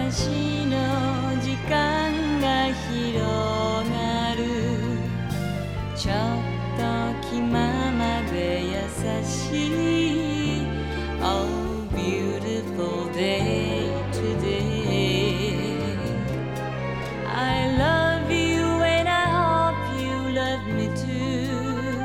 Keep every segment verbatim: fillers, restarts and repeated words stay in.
私の時間が広がるちょっと気ままで優しい Oh beautiful day today I love you and I hope you love me too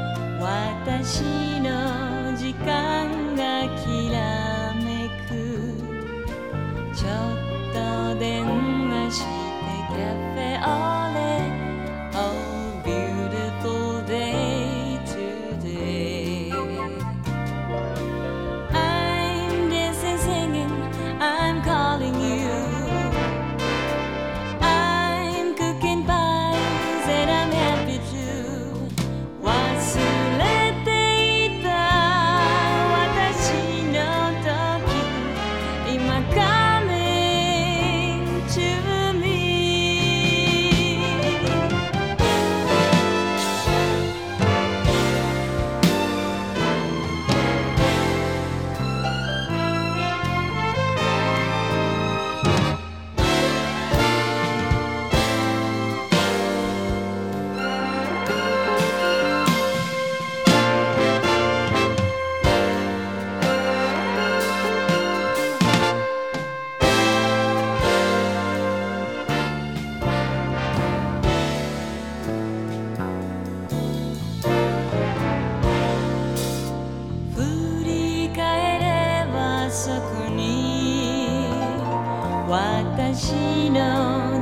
私の時間がきらめくちょっと電話してカフェオレ Oh beautiful day today I'm dancing singing I'm calling you I'm cooking pies and I'm happy too 忘れていた私の時今coming to me 振り返ればそこに私の